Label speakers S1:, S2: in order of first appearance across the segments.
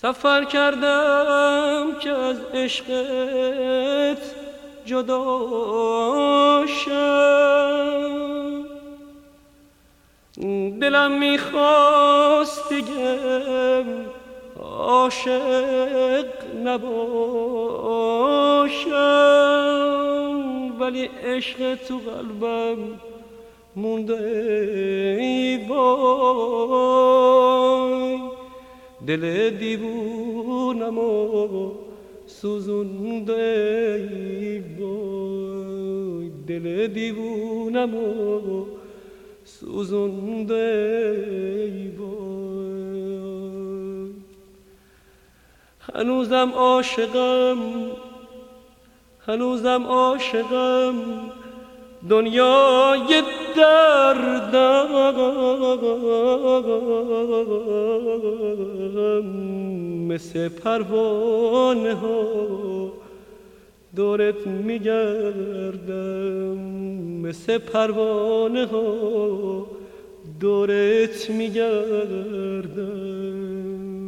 S1: سفر کردم که از عشقت جدا شم، دلم میخواست دیگه عاشق نباشم، ولی عشق تو قلبم مونده ای وای، دل دیوونم و سوزونده ای وای، دل دیوونم و سوزونده ای وای. هنوزم عاشقم دنیای دردم، مثل پروانه ها دورت میگردم، مثل پروانه ها دورت میگردم.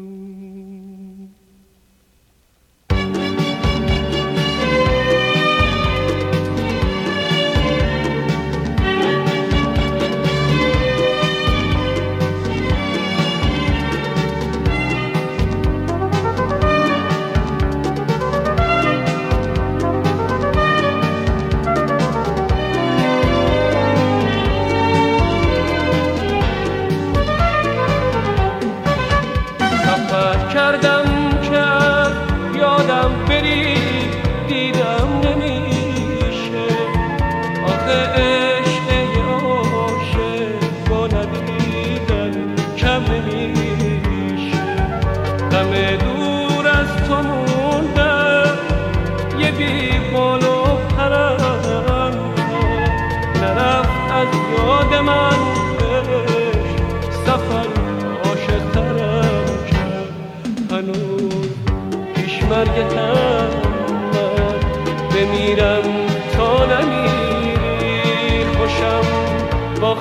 S1: مرگتم من بمیرم تا نمیری، خوشم با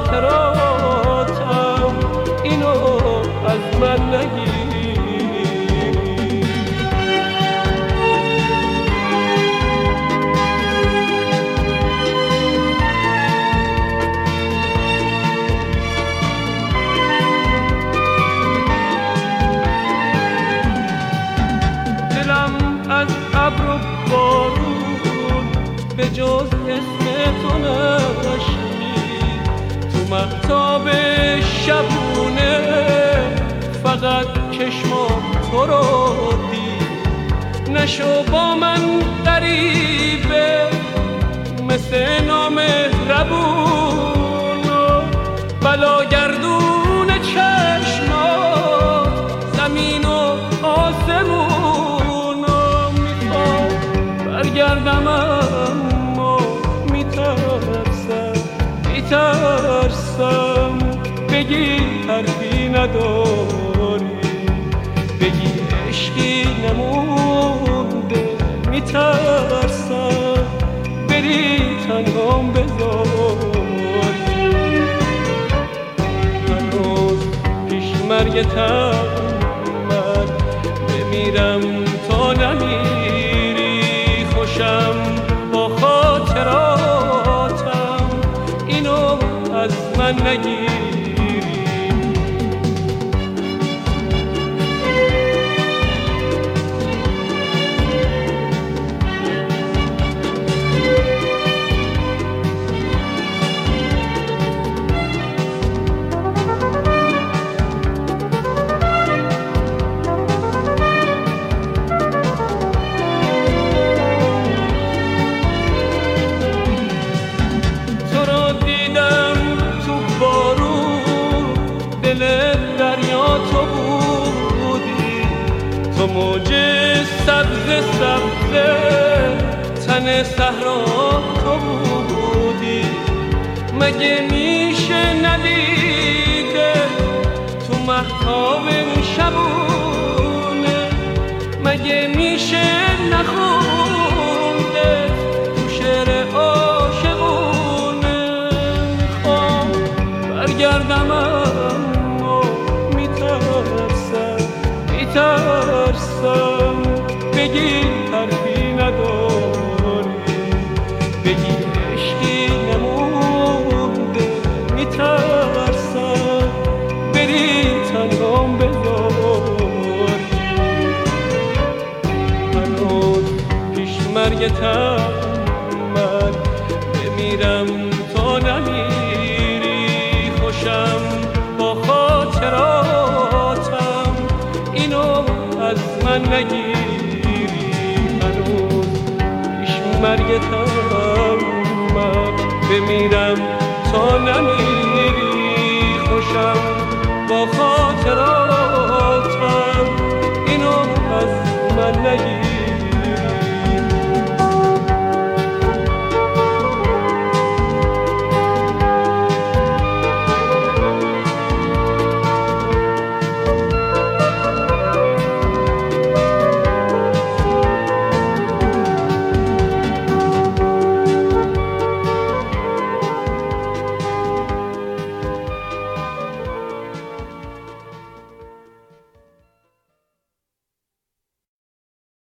S1: خاطراتم اینو از من نگیری. به جز اسم تو نشنید تو مهتاب شبونه، فقط چشمام تو رو دید. نشو با من غریبه مثل نامهربون و بلاگردون چشمات زمین و آسمون و میخوام برگردم اما میترسم بگی حرفی نداری، بگی عشقی نمونده، میترسم بری تنهام بذاری. هنوز پیش مرگتم من بمیرم تا نمیری، خوشم با خاطراتم اینو از من نگیری. تو موج سبز تن صحرا تو بودی، مگه میشه ندیده تو مهتاب شبونه، مگه میشه نخونده تو شعر عاشقونه. میخوام برگردم اما میترسم مرگتم من بمیرم تا نمیری خوشم با خاطراتم اینو از من نگیری هنوز پیش مرگتم من بمیرم تا نمیری خوشم با